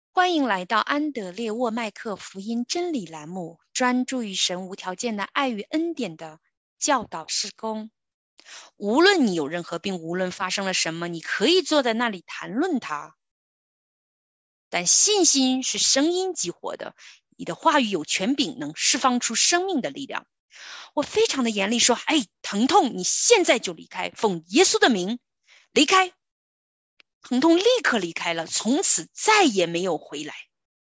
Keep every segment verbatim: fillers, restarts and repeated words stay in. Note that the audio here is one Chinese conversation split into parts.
欢迎来到安德烈沃麦克福音真理栏目，专注于神无条件的爱与恩典的教导事工。无论你有任何病，无论发生了什么，你可以坐在那里谈论它。但信心是声音激活的，你的话语有权柄，能释放出生命的力量。我非常的严厉说，哎，疼痛，你现在就离开，奉耶稣的名离开。疼痛立刻离开了，从此再也没有回来。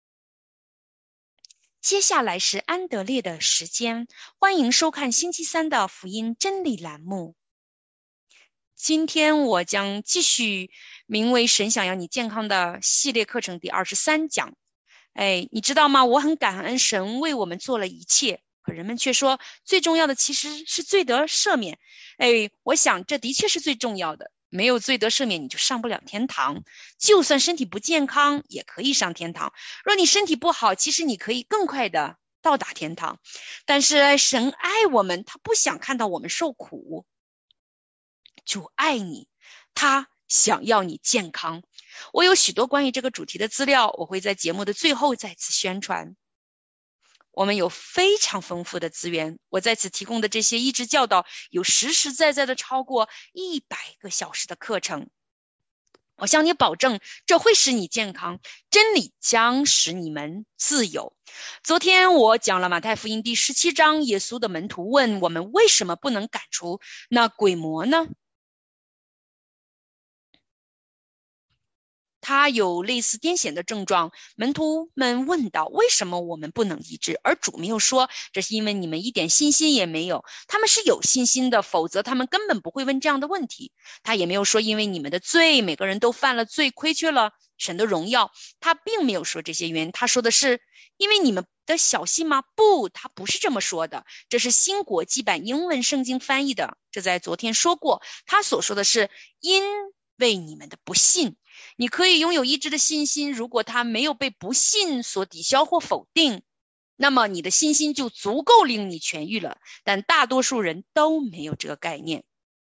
接下来是安德烈的时间，欢迎收看星期三的福音真理栏目。今天我将继续名为神想要你健康的系列课程第二十三讲。哎，你知道吗？我很感恩神为我们做了一切，可人们却说最重要的其实是罪得赦免。哎，我想这的确是最重要的。没有罪得赦免，你就上不了天堂。就算身体不健康，也可以上天堂。若你身体不好，其实你可以更快的到达天堂。但是神爱我们，他不想看到我们受苦。主爱你，他想要你健康。我有许多关于这个主题的资料，我会在节目的最后再次宣传。我们有非常丰富的资源，我在此提供的这些医治教导有实实在在的超过一百个小时的课程。我向你保证，这会使你健康，真理将使你们自由。昨天我讲了马太福音第十七章，耶稣的门徒问我们为什么不能赶出那鬼魔呢？他有类似癫痫的症状，门徒们问道，为什么我们不能医治？而主没有说，这是因为你们一点信心也没有。他们是有信心的，否则他们根本不会问这样的问题。他也没有说，因为你们的罪，每个人都犯了罪，亏缺了神的荣耀。他并没有说这些原因，他说的是，因为你们的小信吗？不，他不是这么说的。这是新国际版英文圣经翻译的，这在昨天说过。他所说的是，因为你们的不信。你可以拥有医治的信心，如果它没有被不信所抵消或否定，那么你的信心就足够令你痊愈了。但大多数人都没有这个概念。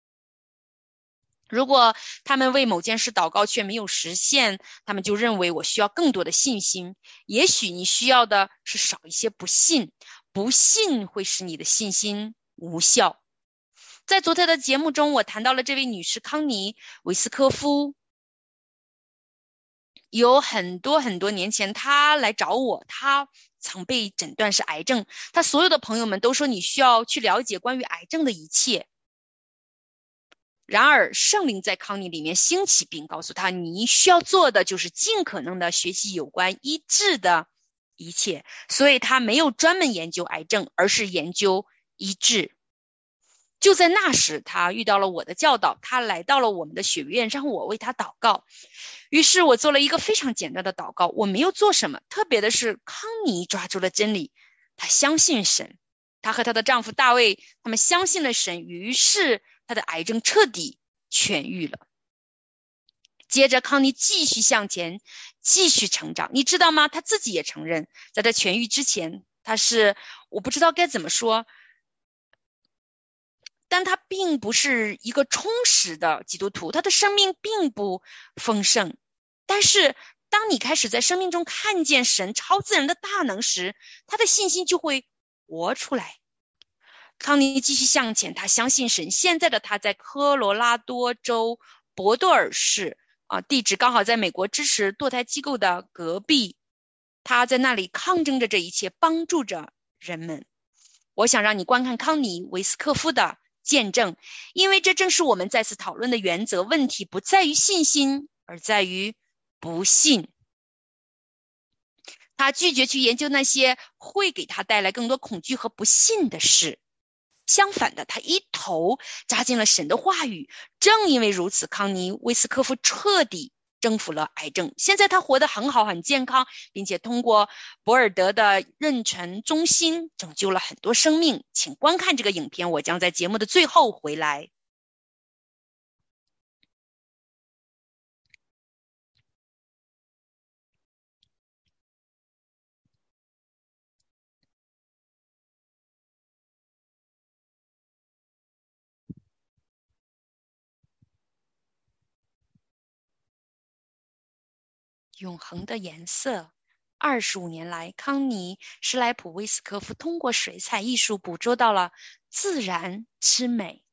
如果他们为某件事祷告却没有实现，他们就认为我需要更多的信心。也许你需要的是少一些不信，不信会使你的信心无效。在昨天的节目中，我谈到了这位女士康妮·维斯科夫。有很多很多年前，他来找我，他曾被诊断是癌症。他所有的朋友们都说你需要去了解关于癌症的一切。然而圣灵在康妮里面兴起，并告诉他，你需要做的就是尽可能的学习有关医治的一切。所以他没有专门研究癌症，而是研究医治。就在那时，他遇到了我的教导，他来到了我们的学院，让我为他祷告。于是我做了一个非常简单的祷告，我没有做什么特别的，是康妮抓住了真理，她相信神，她和她的丈夫大卫，他们相信了神，于是她的癌症彻底痊愈了。接着康妮继续向前，继续成长。你知道吗？她自己也承认，在她痊愈之前，她是我不知道该怎么说，但他并不是一个充实的基督徒，他的生命并不丰盛。但是当你开始在生命中看见神超自然的大能时，他的信心就会活出来。康妮继续向前，他相信神。现在的他在科罗拉多州博多尔市，啊，地址刚好在美国支持堕胎机构的隔壁。他在那里抗争着这一切，帮助着人们。我想让你观看康妮·维斯科夫的见证，因为这正是我们再次讨论的原则。问题不在于信心，而在于不信。他拒绝去研究那些会给他带来更多恐惧和不信的事，相反的，他一头扎进了神的话语。正因为如此，康妮·维斯科夫彻底征服了癌症。现在他活得很好，很健康，并且通过博尔德的妊娠中心拯救了很多生命。请观看这个影片，我将在节目的最后回来。 永恒的颜色。二十五年来，康尼·施莱普威斯科夫通过水彩艺术捕捉到了自然之美。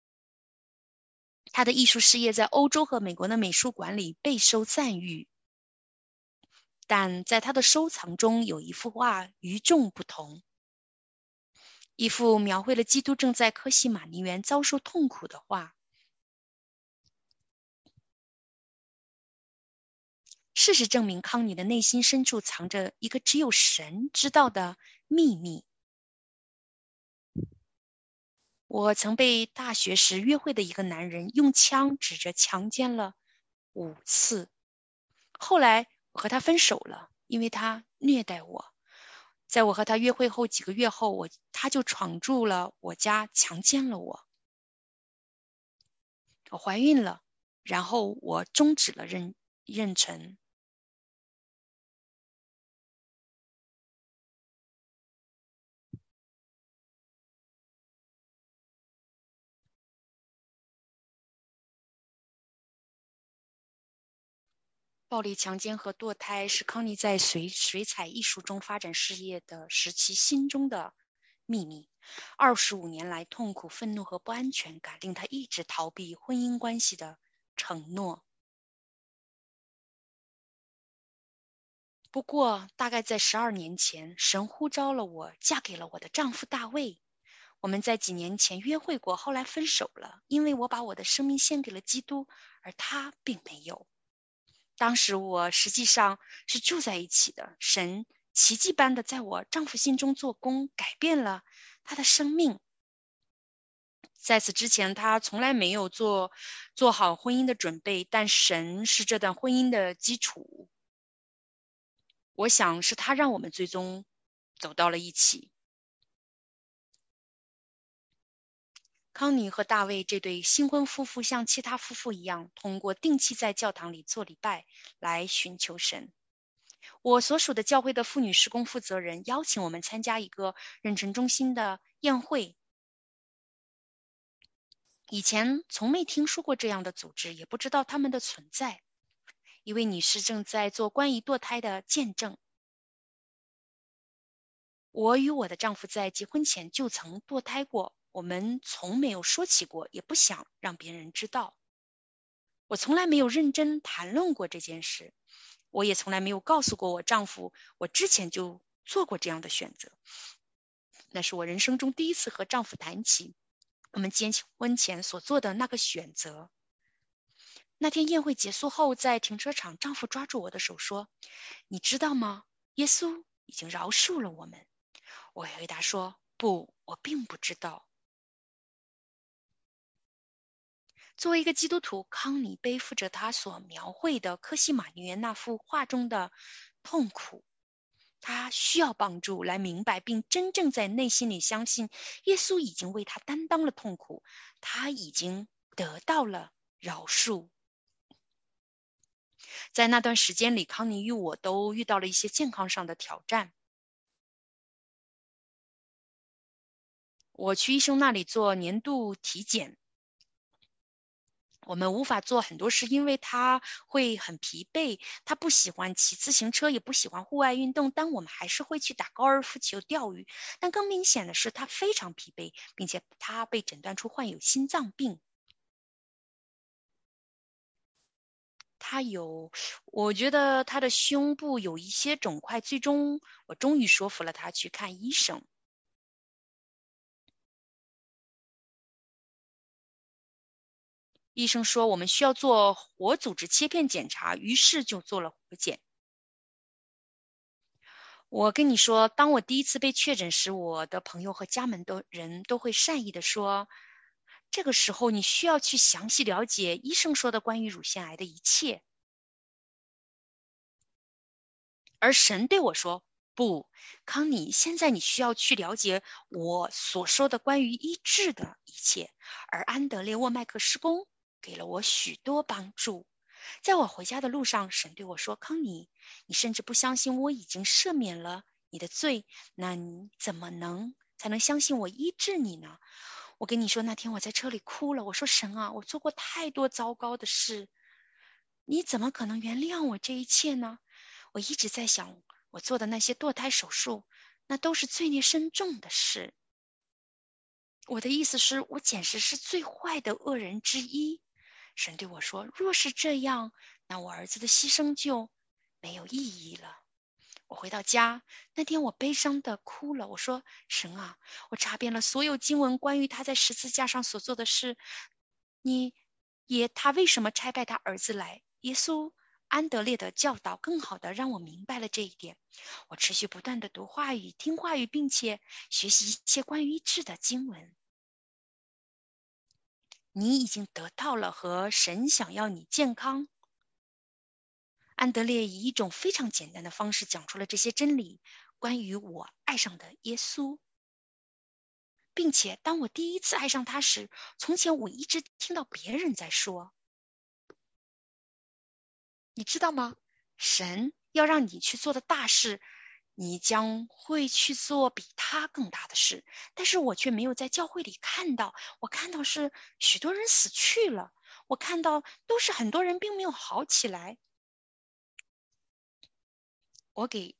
他的艺术事业在欧洲和美国的美术馆里备受赞誉，但在他的收藏中有一幅画与众不同，一幅描绘了基督正在科西玛尼园遭受痛苦的画。事实证明，康尼的内心深处藏着一个只有神知道的秘密。我曾被大学时约会的一个男人用枪指着强奸了五次。后来我和他分手了，因为他虐待我。在我和他约会后几个月后，我他就闯入了我家，强奸了我。我怀孕了，然后我终止了妊妊娠。暴力强奸和堕胎是康妮在水水彩艺术中发展事业的时期心中的秘密。二十五年来，痛苦、愤怒和不安全感令他一直逃避婚姻关系的承诺。不过，大概在十二年前，神呼召了我，嫁给了我的丈夫大卫。我们在几年前约会过，后来分手了，因为我把我的生命献给了基督，而他并没有。当时我实际上是住在一起的，神奇迹般的在我丈夫心中做工，改变了他的生命。在此之前，他从来没有做做好婚姻的准备，但神是这段婚姻的基础。我想是他让我们最终走到了一起。康妮和大卫这对新婚夫妇像其他夫妇一样，通过定期在教堂里做礼拜来寻求神。我所属的教会的妇女事工负责人邀请我们参加一个妊娠中心的宴会。以前从没听说过这样的组织，也不知道他们的存在。一位女士正在做关于堕胎的见证。我与我的丈夫在结婚前就曾堕胎过，我们从没有说起过，也不想让别人知道。我从来没有认真谈论过这件事，我也从来没有告诉过我丈夫，我之前就做过这样的选择。那是我人生中第一次和丈夫谈起我们结婚前所做的那个选择。那天宴会结束后，在停车场，丈夫抓住我的手说：“你知道吗？耶稣已经饶恕了我们。”我回答说：“不，我并不知道。”作为一个基督徒，康妮背负着他所描绘的科西玛尼园那幅画中的痛苦。他需要帮助来明白并真正在内心里相信，耶稣已经为他担当了痛苦，他已经得到了饶恕。在那段时间里，康妮与我都遇到了一些健康上的挑战。我去医生那里做年度体检。我们无法做很多事，因为他会很疲惫，他不喜欢骑自行车，也不喜欢户外运动，但我们还是会去打高尔夫球、钓鱼。但更明显的是，他非常疲惫，并且他被诊断出患有心脏病。他有，我觉得他的胸部有一些肿块，最终我终于说服了他去看医生。医生说我们需要做活组织切片检查，于是就做了活检。我跟你说，当我第一次被确诊时，我的朋友和家门的人都会善意的说，这个时候你需要去详细了解医生说的关于乳腺癌的一切。而神对我说，不，康妮，现在你需要去了解我所说的关于医治的一切。而安德烈沃麦克施工给了我许多帮助。在我回家的路上，神对我说，康妮，你甚至不相信我已经赦免了你的罪，那你怎么能才能相信我医治你呢？我跟你说，那天我在车里哭了，我说，神啊，我做过太多糟糕的事， 你怎么可能原谅我这一切呢？我一直在想，我做的那些堕胎手术，那都是罪孽深重的事。我的意思是，我简直是最坏的恶人之一。神对我说，若是这样，那我儿子的牺牲就没有意义了。我回到家，那天我悲伤的哭了。我说，神啊，我查遍了所有经文关于他在十字架上所做的事，你也他为什么差派他儿子来？耶稣安德烈的教导更好的让我明白了这一点。我持续不断的读话语、听话语，并且学习一切关于医治的经文。你已经得到了和神想要你健康。安德烈以一种非常简单的方式讲出了这些真理，关于我爱上的耶稣，并且当我第一次爱上他时，从前我一直听到别人在说，你知道吗？神要让你去做的大事，你将会去做比他更大的事。但是我却没有在教会里看到，我看到是许多人死去了，我看到都是很多人并没有好起来。我给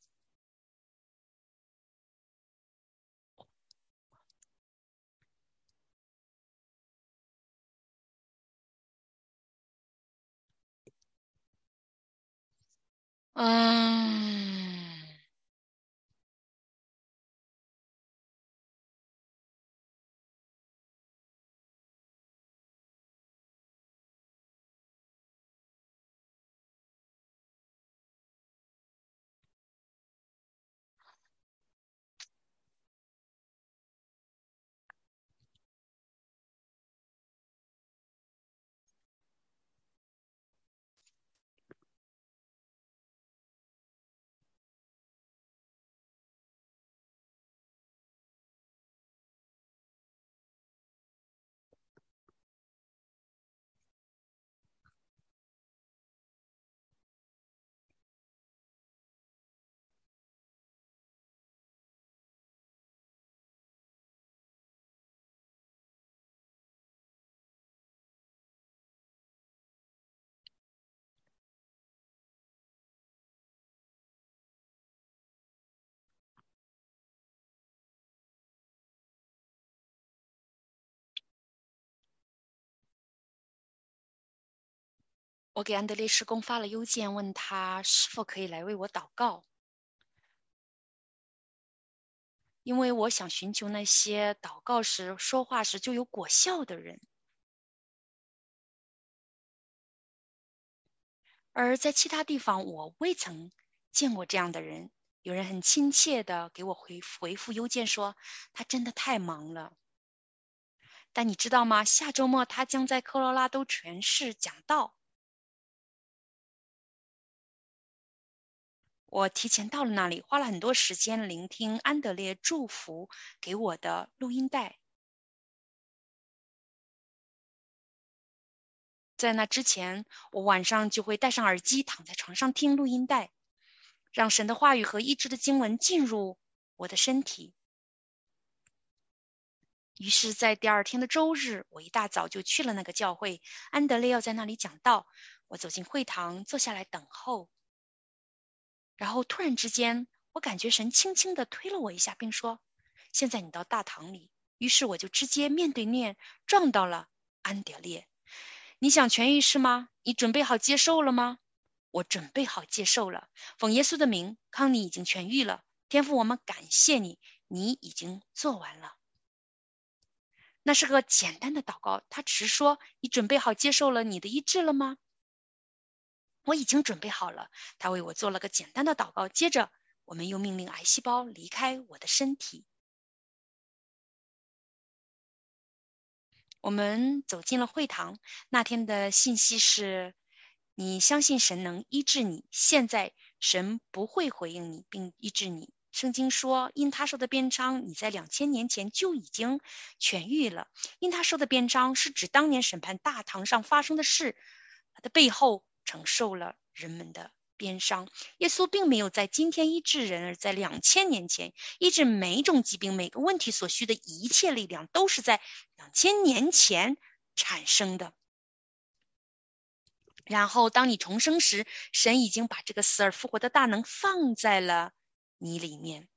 嗯我给安德烈施工发了邮件，问他是否可以来为我祷告，因为我想寻求那些祷告时、说话时就有果效的人。而在其他地方，我未曾见过这样的人。有人很亲切的给我回回复邮件说，他真的太忙了。但你知道吗？下周末他将在科罗拉多全市讲道。我提前到了那里，花了很多时间聆听安德烈祝福给我的录音带。在那之前，我晚上就会戴上耳机，躺在床上听录音带，让神的话语和医治的经文进入我的身体。于是在第二天的周日，我一大早就去了那个教会，安德烈要在那里讲道。我走进会堂，坐下来等候。然后突然之间，我感觉神轻轻地推了我一下，并说，现在你到大堂里。于是我就直接面对面撞到了安德烈。你想痊愈是吗？你准备好接受了吗？我准备好接受了。奉耶稣的名，康妮已经痊愈了。天父，我们感谢你，你已经做完了。那是个简单的祷告，他只是说，你准备好接受了你的医治了吗？我已经准备好了。他为我做了个简单的祷告，接着我们又命令癌细胞离开我的身体。我们走进了会堂，那天的信息是，你相信神能医治你，现在神不会回应你并医治你。圣经说，因他受的鞭伤，你在两千年前就已经痊愈了。因他受的鞭伤是指当年审判大堂上发生的事，他的背后承受了人们的鞭伤。耶稣并没有在今天医治人，而在两千年前医治每一种疾病、每个问题所需的一切力量，都是在两千年前产生的。 然后当你重生时，神已经把这个死而复活的大能放在了你里面。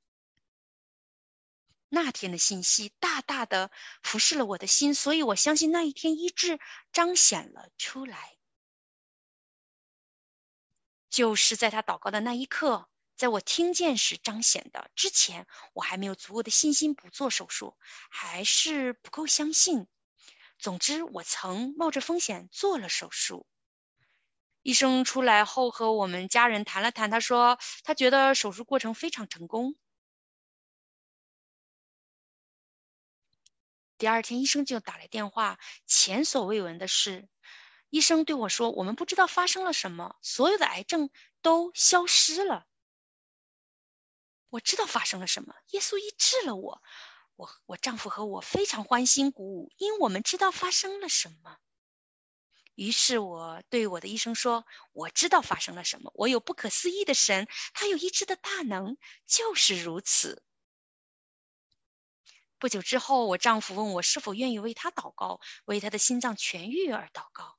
那天的信息大大的服侍了我的心，所以我相信那一天医治彰显了出来。就是在他祷告的那一刻，在我听见时彰显的。之前我还没有足够的信心不做手术，还是不够相信。总之，我曾冒着风险做了手术。医生出来后和我们家人谈了谈，他说他觉得手术过程非常成功。第二天医生就打来电话，前所未闻的是，医生对我说，我们不知道发生了什么，所有的癌症都消失了。我知道发生了什么，耶稣医治了我。我我丈夫和我非常欢欣鼓舞，因为我们知道发生了什么。于是我对我的医生说，我知道发生了什么，我有不可思议的神，他有医治的大能，就是如此。不久之后，我丈夫问我是否愿意为他祷告，为他的心脏痊愈而祷告。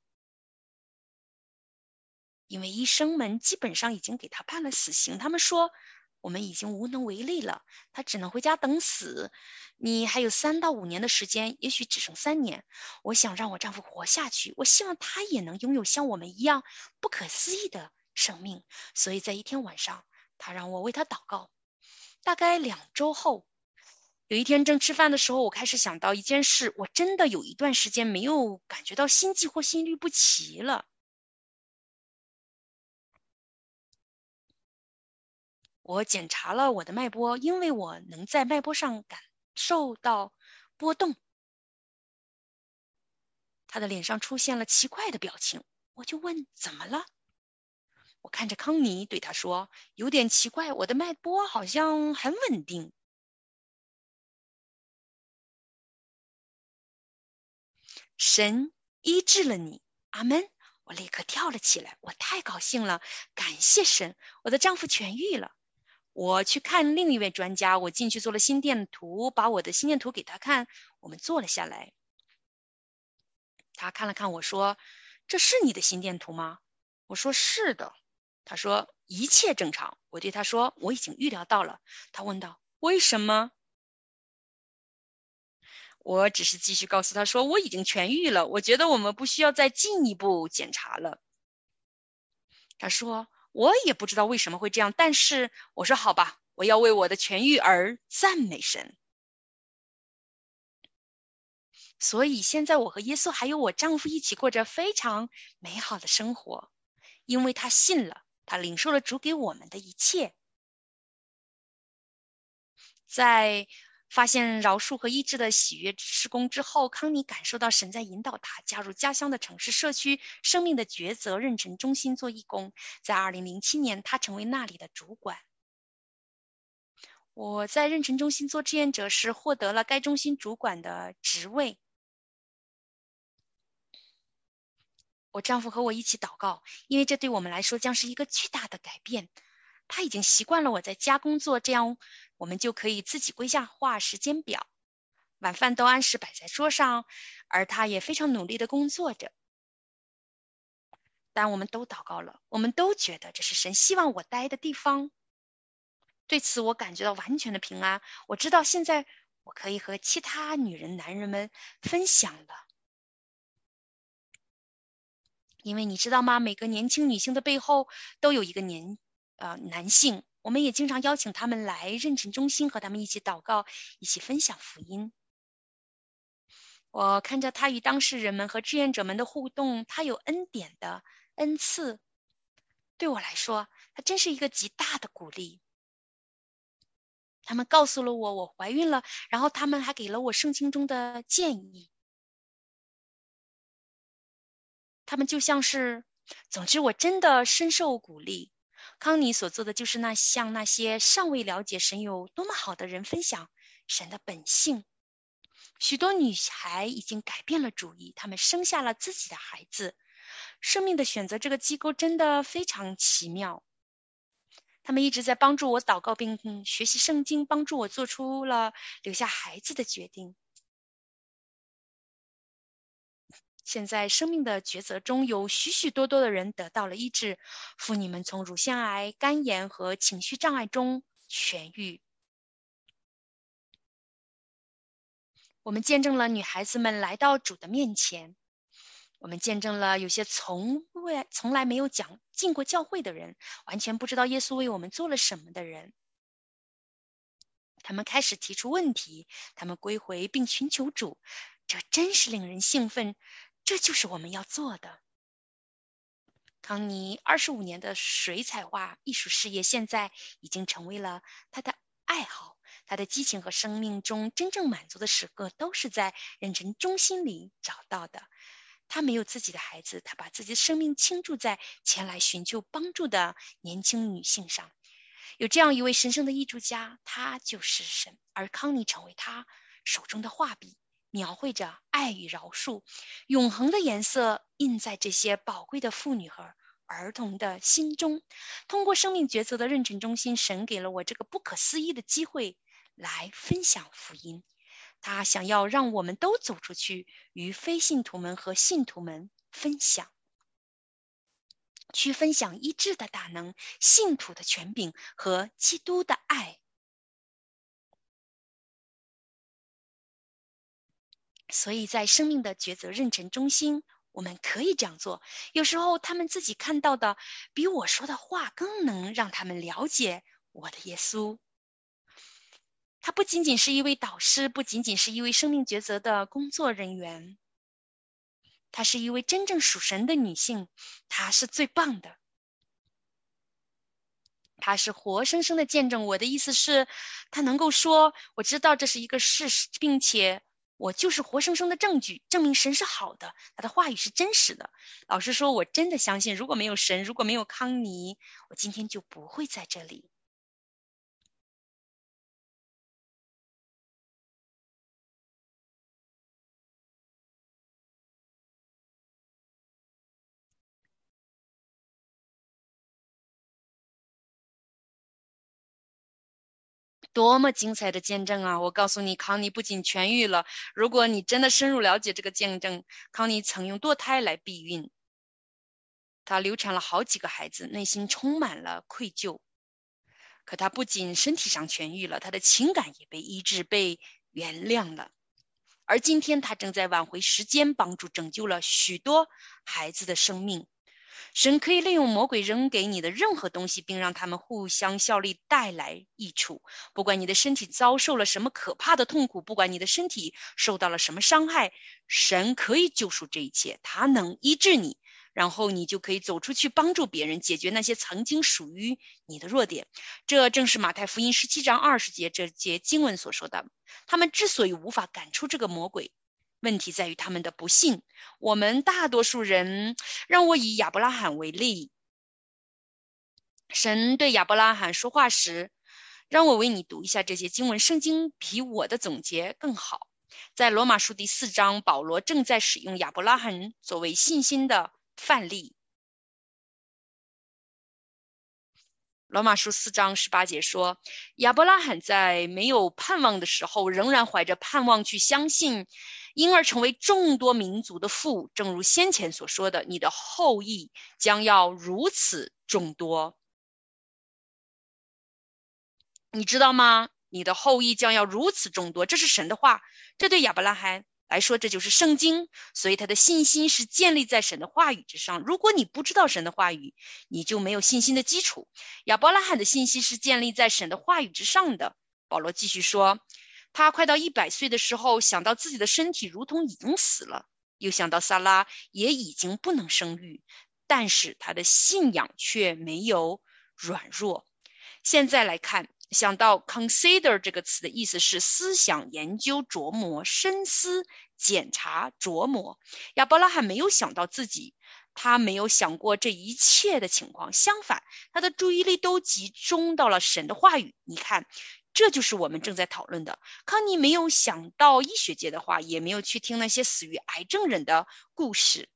因为医生们基本上已经给他判了死刑，他们说我们已经无能为力了，他只能回家等死。你还有三到五年的时间，也许只剩三年。我想让我丈夫活下去，我希望他也能拥有像我们一样不可思议的生命。所以在一天晚上，他让我为他祷告。大概两周后，有一天正吃饭的时候，我开始想到一件事，我真的有一段时间没有感觉到心悸或心律不齐了。我检查了我的脉搏，因为我能在脉搏上感受到波动。他的脸上出现了奇怪的表情，我就问怎么了。我看着康妮对他说，有点奇怪，我的脉搏好像很稳定。神医治了你，阿门。我立刻跳了起来，我太高兴了，感谢神，我的丈夫痊愈了。我去看另一位专家，我进去做了心电图，把我的心电图给他看，我们坐了下来。他看了看我说，这是你的心电图吗？我说是的。他说一切正常。我对他说我已经预料到了。他问道为什么？我只是继续告诉他说我已经痊愈了，我觉得我们不需要再进一步检查了。他说我也不知道为什么会这样，但是我说好吧，我要为我的痊愈而赞美神。所以现在我和耶稣还有我丈夫一起过着非常美好的生活，因为他信了，他领受了主给我们的一切。在发现饶恕和医治的喜悦施工之后，康妮感受到神在引导他加入家乡的城市社区生命的抉择妊娠中心做义工。在二零零七年，他成为那里的主管。我在妊娠中心做志愿者时，获得了该中心主管的职位。我丈夫和我一起祷告，因为这对我们来说将是一个巨大的改变。他已经习惯了我在家工作，这样我们就可以自己规划时间表，晚饭都按时摆在桌上，而他也非常努力地工作着。但我们都祷告了，我们都觉得这是神希望我待的地方。对此我感觉到完全的平安。我知道现在我可以和其他女人男人们分享了。因为你知道吗，每个年轻女性的背后都有一个年呃男性，我们也经常邀请他们来妊娠中心和他们一起祷告，一起分享福音。我看着他与当事人们和志愿者们的互动，他有恩典的恩赐，对我来说他真是一个极大的鼓励。他们告诉了我我怀孕了，然后他们还给了我圣经中的建议。他们就像是，总之我真的深受鼓励。康妮所做的就是那向那些尚未了解神有多么好的人分享神的本性。许多女孩已经改变了主意，她们生下了自己的孩子。生命的选择这个机构真的非常奇妙。他们一直在帮助我祷告并学习圣经，帮助我做出了留下孩子的决定。 现在生命的抉择中有许许多多的人得到了医治，妇女们从乳腺癌、肝炎和情绪障碍中痊愈。我们见证了女孩子们来到主的面前，我们见证了有些从未从来没有讲进过教会的人，完全不知道耶稣为我们做了什么的人，他们开始提出问题，他们归回并寻求主，这真是令人兴奋，这就是我们要做的。康妮二十五年的水彩画艺术事业现在已经成为了他的爱好，他的激情和生命中真正满足的时刻都是在人生中心里找到的。他没有自己的孩子，他把自己的生命倾注在前来寻求帮助的年轻女性上。有这样一位神圣的艺术家，他就是神，而康妮成为他手中的画笔，描绘着爱与饶恕，永恒的颜色印在这些宝贵的妇女和儿童的心中。通过生命抉择的妊娠中心，神给了我这个不可思议的机会来分享福音。他想要让我们都走出去，与非信徒们和信徒们分享，去分享医治的大能、信徒的权柄和基督的爱。所以在生命的抉择妊娠中心，我们可以这样做。有时候他们自己看到的比我说的话更能让他们了解我的耶稣。他不仅仅是一位导师，不仅仅是一位生命抉择的工作人员，她是一位真正属神的女性，她是最棒的。她是活生生的见证。我的意思是，她能够说，我知道这是一个事实，并且我就是活生生的证据，证明神是好的，他的话语是真实的。老实说，我真的相信，如果没有神，如果没有康妮，我今天就不会在这里。多么精彩的见证啊！我告诉你，康妮不仅痊愈了，如果你真的深入了解这个见证，康妮曾用堕胎来避孕，她流产了好几个孩子，内心充满了愧疚。可她不仅身体上痊愈了，她的情感也被医治、被原谅了。而今天她正在挽回时间，帮助拯救了许多孩子的生命。神可以利用魔鬼扔给你的任何东西，并让他们互相效力，带来益处。不管你的身体遭受了什么可怕的痛苦，不管你的身体受到了什么伤害，神可以救赎这一切，他能医治你，然后你就可以走出去帮助别人，解决那些曾经属于你的弱点。这正是马太福音十七章二十节这节经文所说的。他们之所以无法赶出这个魔鬼，问题在于他们的不信。我们大多数人，让我以亚伯拉罕为例，神对亚伯拉罕说话时，让我为你读一下这些经文，圣经比我的总结更好。在罗马书第四章，保罗正在使用亚伯拉罕作为信心的范例。罗马书四章十八节说，亚伯拉罕在没有盼望的时候，仍然怀着盼望去相信，因而成为众多民族的父，正如先前所说的，你的后裔将要如此众多。你知道吗？你的后裔将要如此众多，这是神的话，这对亚伯拉罕来说，这就是圣经，所以他的信心是建立在神的话语之上。如果你不知道神的话语，你就没有信心的基础。亚伯拉罕的信心是建立在神的话语之上的。保罗继续说，他快到一百岁的时候，想到自己的身体如同已经死了，又想到撒拉也已经不能生育，但是他的信仰却没有软弱。现在来看，想到 consider 这个词的意思是思想、研究、琢磨、深思、检查、琢磨。亚伯拉罕没有想到自己，他没有想过这一切的情况，相反，他的注意力都集中到了神的话语。你看，这就是我们正在讨论的。康妮没有想到医学界的话，也没有去听那些死于癌症人的故事，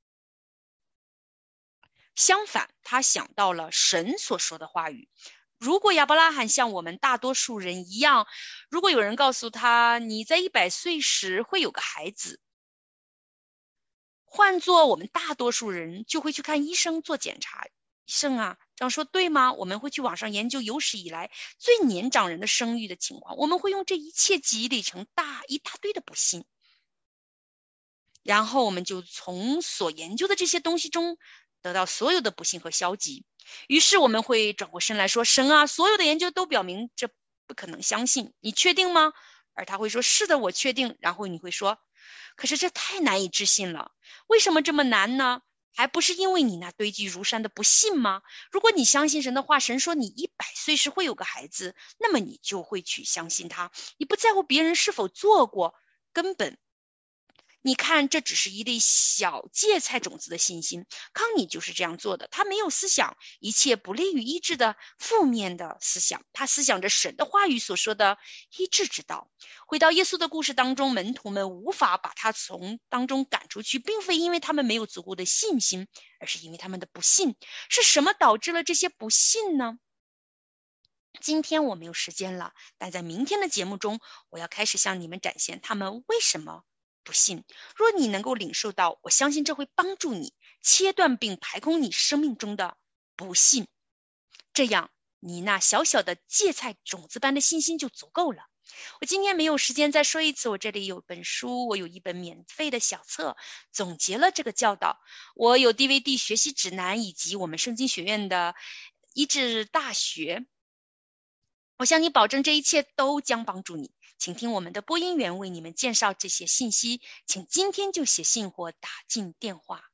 相反，他想到了神所说的话语。如果亚伯拉罕像我们大多数人一样，如果有人告诉他你在一百岁时会有个孩子， 换做我们大多数人就会去看医生做检查。医生啊，这样说对吗？我们会去网上研究有史以来最年长人的生育的情况，我们会用这一切积累成大一大堆的不幸，然后我们就从所研究的这些东西中得到所有的不幸和消极。于是我们会转过身来说，神啊，所有的研究都表明这不可能相信，你确定吗？而他会说，是的，我确定。然后你会说，可是这太难以置信了，为什么这么难呢？还不是因为你那堆积如山的不信吗？如果你相信神的话，神说你一百岁时会有个孩子，那么你就会去相信他，你不在乎别人是否做过，根本你看，这只是一粒小芥菜种子的信心。康妮就是这样做的，他没有思想一切不利于医治的负面的思想，他思想着神的话语所说的医治之道。回到耶稣的故事当中，门徒们无法把他从当中赶出去，并非因为他们没有足够的信心，而是因为他们的不信。是什么导致了这些不信呢？今天我没有时间了，但在明天的节目中，我要开始向你们展现他们为什么不信。若你能够领受到，我相信这会帮助你切断并排空你生命中的不信，这样你那小小的芥菜种子般的信心就足够了。我今天没有时间再说一次，我这里有本书，我有一本免费的小册，总结了这个教导。我有 D V D 学习指南，以及我们圣经学院的医治大学。我向你保证，这一切都将帮助你。请听我们的播音员为你们介绍这些信息，请今天就写信或打进电话。